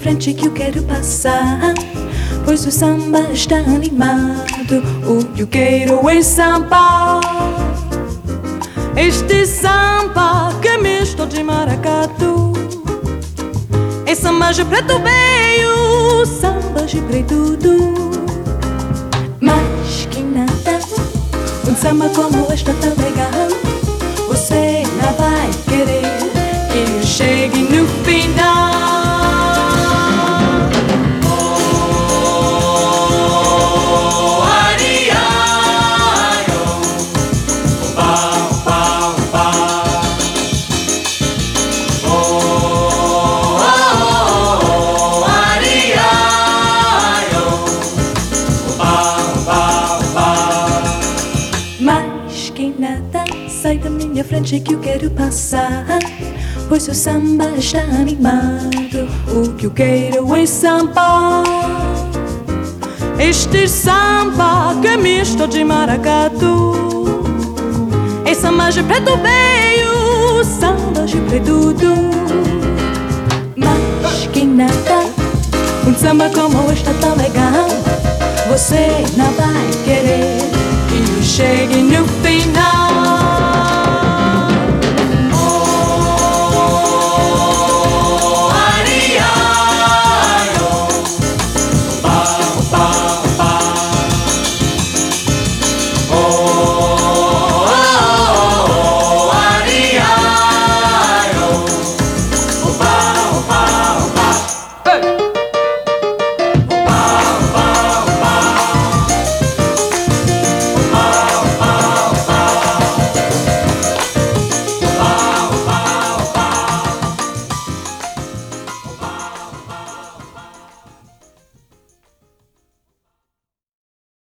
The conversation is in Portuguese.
frente que eu quero passar, pois o samba está animado. O que eu quero é samba. Este samba que é misto de maracatu, é samba de preto veio, samba de preto tudo. Mas que nada, um samba como este é tão legal, você não vai querer que eu chegue no final. Mas que nada, sai da minha frente que eu quero passar, pois o samba está animado. O que eu quero é samba. Este samba que é misto de maracatu, é samba de preto veio, samba de preto tudo. Mas que nada, um samba como este é tão legal, você não vai querer que eu chegue no final. Hey!